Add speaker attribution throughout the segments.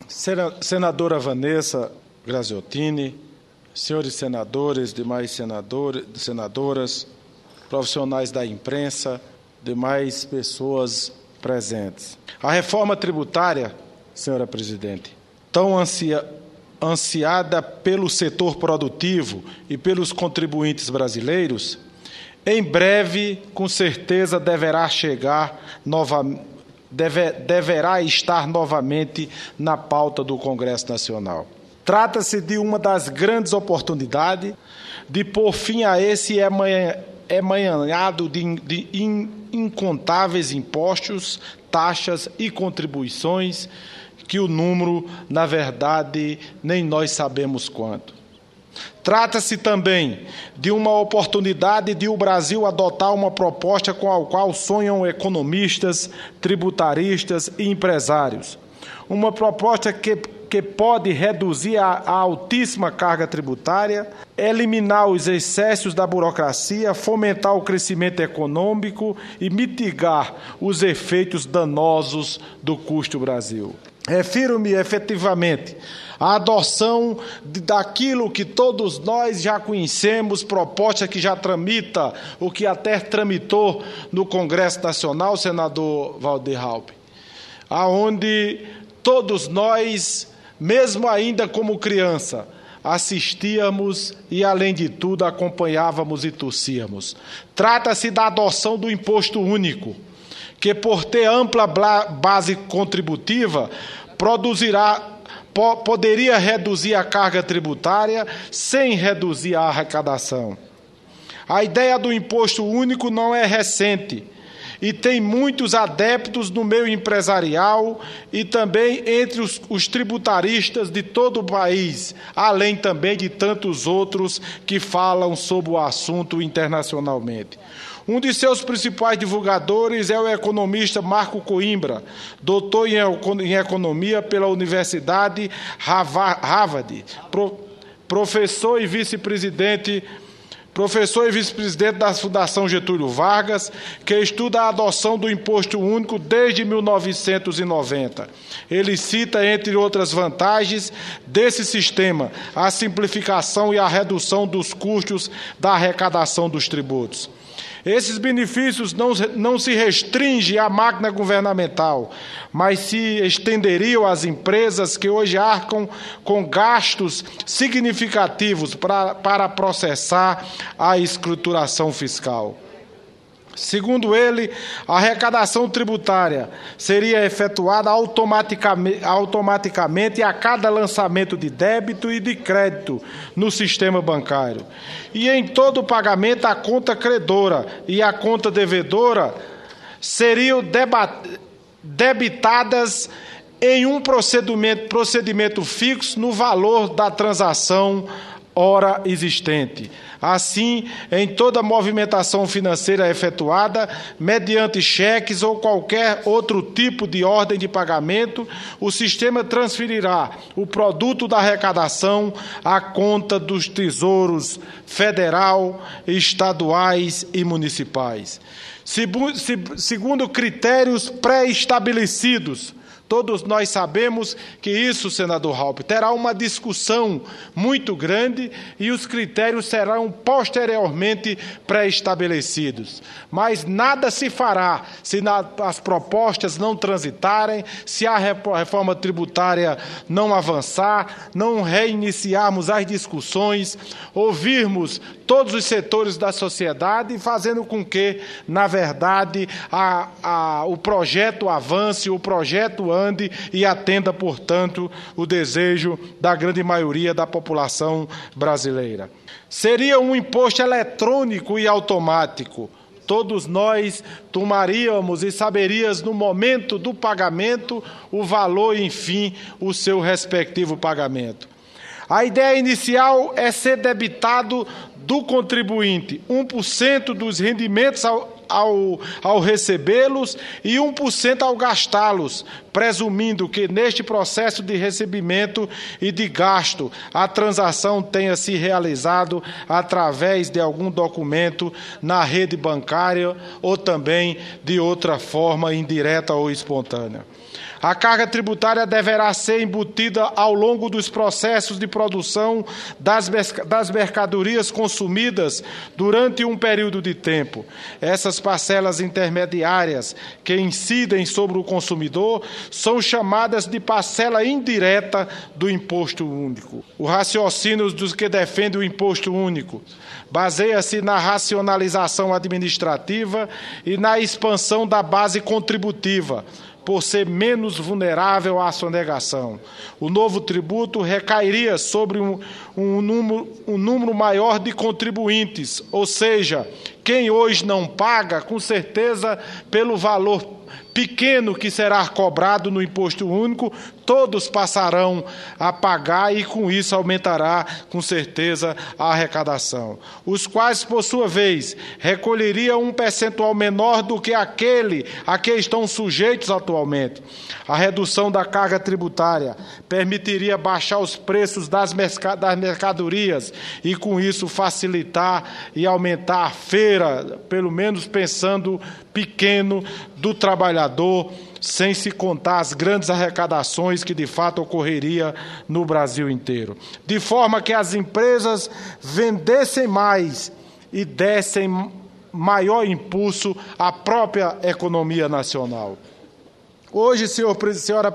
Speaker 1: Senadora Vanessa Graziottini, senhores senadores, demais senadoras, profissionais da imprensa, demais pessoas presentes. A reforma tributária, senhora presidente, tão ansiada pelo setor produtivo e pelos contribuintes brasileiros, em breve, com certeza, deverá estar novamente na pauta do Congresso Nacional. Trata-se de uma das grandes oportunidades de pôr fim a esse emaranhado de incontáveis impostos, taxas e contribuições, que o número, na verdade, nem nós sabemos quanto. Trata-se também de uma oportunidade de o Brasil adotar uma proposta com a qual sonham economistas, tributaristas e empresários. Uma proposta que pode reduzir a altíssima carga tributária, eliminar os excessos da burocracia, fomentar o crescimento econômico e mitigar os efeitos danosos do custo Brasil. Refiro-me efetivamente à adoção daquilo que todos nós já conhecemos, proposta que já tramita, ou que até tramitou no Congresso Nacional, senador Walter Raupp, aonde todos nós, mesmo ainda como criança, assistíamos e, além de tudo, acompanhávamos e torcíamos. Trata-se da adoção do imposto único, que, por ter ampla base contributiva, poderia reduzir a carga tributária sem reduzir a arrecadação. A ideia do imposto único não é recente e tem muitos adeptos no meio empresarial e também entre os tributaristas de todo o país, além também de tantos outros que falam sobre o assunto internacionalmente. Um de seus principais divulgadores é o economista Marco Coimbra, doutor em economia pela Universidade Harvard, professor e vice-presidente da Fundação Getúlio Vargas, que estuda a adoção do imposto único desde 1990. Ele cita, entre outras vantagens desse sistema, a simplificação e a redução dos custos da arrecadação dos tributos. Esses benefícios não se restringem à máquina governamental, mas se estenderiam às empresas que hoje arcam com gastos significativos para processar a escrituração fiscal. Segundo ele, a arrecadação tributária seria efetuada automaticamente a cada lançamento de débito e de crédito no sistema bancário. E em todo pagamento, a conta credora e a conta devedora seriam debitadas em um procedimento fixo no valor da transação ora existente. Assim, em toda movimentação financeira efetuada, mediante cheques ou qualquer outro tipo de ordem de pagamento, o sistema transferirá o produto da arrecadação à conta dos tesouros federal, estaduais e municipais. Segundo critérios pré-estabelecidos. Todos nós sabemos que isso, senador Raupp, terá uma discussão muito grande e os critérios serão posteriormente pré-estabelecidos. Mas nada se fará se as propostas não transitarem, se a reforma tributária não avançar, não reiniciarmos as discussões, ouvirmos todos os setores da sociedade, fazendo com que, na verdade, o projeto avance, o projeto ande e atenda, portanto, o desejo da grande maioria da população brasileira. Seria um imposto eletrônico e automático. Todos nós tomaríamos e saberíamos, no momento do pagamento, o valor e, enfim, o seu respectivo pagamento. A ideia inicial é ser debitado do contribuinte 1% dos rendimentos ao recebê-los e 1% ao gastá-los, presumindo que neste processo de recebimento e de gasto a transação tenha se realizado através de algum documento na rede bancária ou também de outra forma indireta ou espontânea. A carga tributária deverá ser embutida ao longo dos processos de produção das mercadorias consumidas durante um período de tempo. Essas parcelas intermediárias que incidem sobre o consumidor são chamadas de parcela indireta do imposto único. O raciocínio dos que defendem o imposto único baseia-se na racionalização administrativa e na expansão da base contributiva, por ser menos vulnerável à sonegação. O novo tributo recairia sobre um número maior de contribuintes, ou seja, quem hoje não paga, com certeza, pelo valor pequeno que será cobrado no imposto único, todos passarão a pagar e, com isso, aumentará, com certeza, a arrecadação. Os quais, por sua vez, recolheriam um percentual menor do que aquele a que estão sujeitos atualmente. A redução da carga tributária permitiria baixar os preços das mercadorias e, com isso, facilitar e aumentar a feira, pelo menos pensando pequeno, do trabalhador, sem se contar as grandes arrecadações que de fato ocorreria no Brasil inteiro. De forma que as empresas vendessem mais e dessem maior impulso à própria economia nacional. Hoje, senhora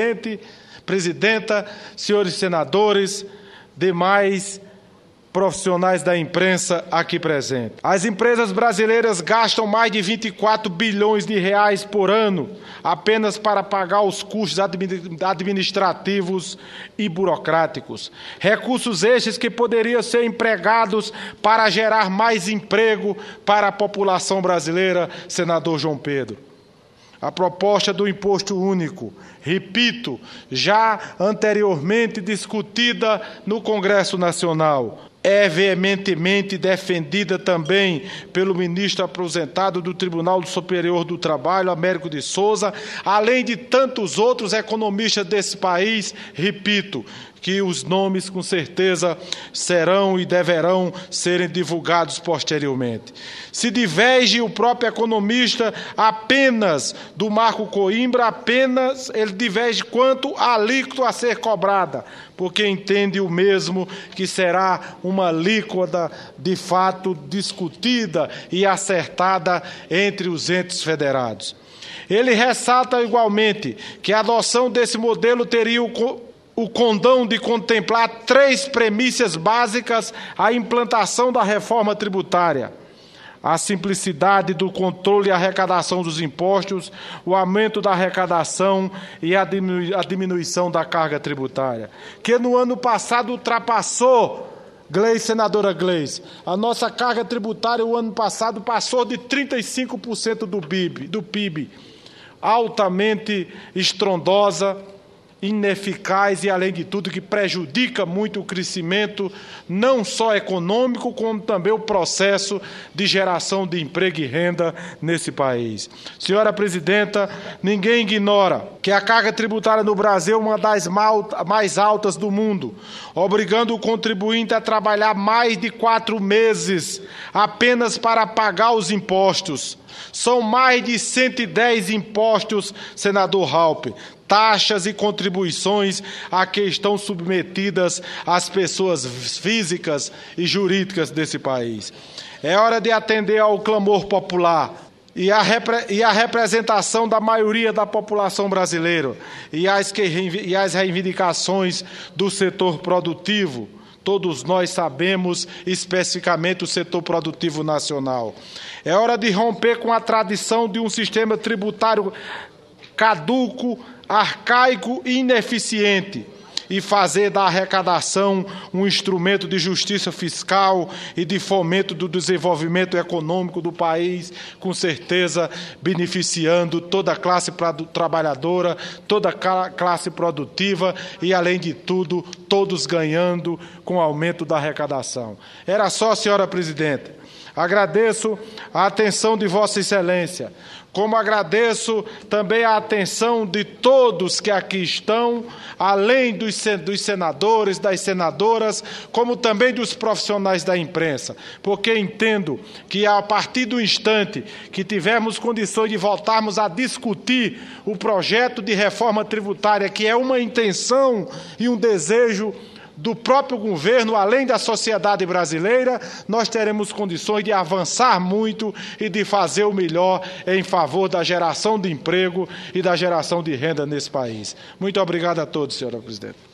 Speaker 1: presidenta, senhores senadores, demais profissionais da imprensa aqui presentes. As empresas brasileiras gastam mais de 24 bilhões de reais por ano apenas para pagar os custos administrativos e burocráticos. Recursos estes que poderiam ser empregados para gerar mais emprego para a população brasileira, senador João Pedro. A proposta do imposto único, repito, já anteriormente discutida no Congresso Nacional, é veementemente defendida também pelo ministro aposentado do Tribunal Superior do Trabalho, Américo de Souza, além de tantos outros economistas desse país, repito, que os nomes, com certeza, serão e deverão serem divulgados posteriormente. Se diverge o próprio economista apenas do Marco Coimbra, apenas ele diverge quanto à alíquota a ser cobrada, porque entende o mesmo que será uma alíquota, de fato, discutida e acertada entre os entes federados. Ele ressalta igualmente que a adoção desse modelo teria o condão de contemplar 3 premissas básicas à implantação da reforma tributária: a simplicidade do controle e arrecadação dos impostos, o aumento da arrecadação e a diminuição da carga tributária, que no ano passado ultrapassou, senadora Gleice, a nossa carga tributária o ano passado passou de 35% do PIB, altamente estrondosa, ineficaz e, além de tudo, que prejudica muito o crescimento, não só econômico, como também o processo de geração de emprego e renda nesse país. Senhora presidenta, ninguém ignora que a carga tributária no Brasil é uma das mais altas do mundo, obrigando o contribuinte a trabalhar mais de 4 meses apenas para pagar os impostos. São mais de 110 impostos, senador Raupp, taxas e contribuições a que estão submetidas as pessoas físicas e jurídicas desse país. É hora de atender ao clamor popular e a representação da maioria da população brasileira e as reivindicações do setor produtivo. Todos nós sabemos especificamente o setor produtivo nacional. É hora de romper com a tradição de um sistema tributário caduco, arcaico e ineficiente e fazer da arrecadação um instrumento de justiça fiscal e de fomento do desenvolvimento econômico do país, com certeza beneficiando toda a classe trabalhadora, toda a classe produtiva e, além de tudo, todos ganhando com o aumento da arrecadação. Era só, senhora presidenta. Agradeço a atenção de Vossa Excelência. como agradeço também a atenção de todos que aqui estão, além dos senadores, das senadoras, como também dos profissionais da imprensa, porque entendo que a partir do instante que tivermos condições de voltarmos a discutir o projeto de reforma tributária, que é uma intenção e um desejo do próprio governo, além da sociedade brasileira, nós teremos condições de avançar muito e de fazer o melhor em favor da geração de emprego e da geração de renda nesse país. Muito obrigado a todos, senhora presidente.